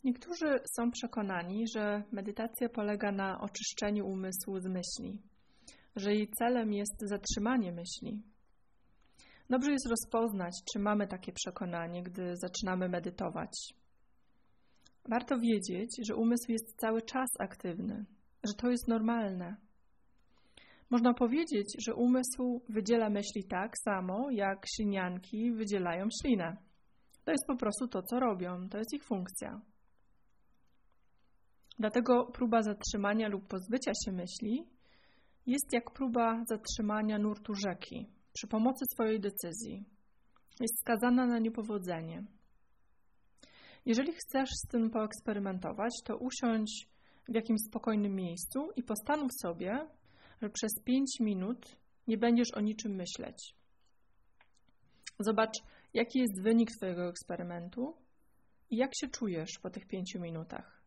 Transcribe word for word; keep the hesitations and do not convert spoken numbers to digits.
Niektórzy są przekonani, że medytacja polega na oczyszczeniu umysłu z myśli, że jej celem jest zatrzymanie myśli. Dobrze jest rozpoznać, czy mamy takie przekonanie, gdy zaczynamy medytować. Warto wiedzieć, że umysł jest cały czas aktywny, że to jest normalne. Można powiedzieć, że umysł wydziela myśli tak samo, jak ślinianki wydzielają ślinę. To jest po prostu to, co robią, to jest ich funkcja. Dlatego próba zatrzymania lub pozbycia się myśli jest jak próba zatrzymania nurtu rzeki przy pomocy swojej decyzji. Jest skazana na niepowodzenie. Jeżeli chcesz z tym poeksperymentować, to usiądź w jakimś spokojnym miejscu i postanów sobie, że przez pięć minut nie będziesz o niczym myśleć. Zobacz, jaki jest wynik twojego eksperymentu i jak się czujesz po tych pięciu minutach.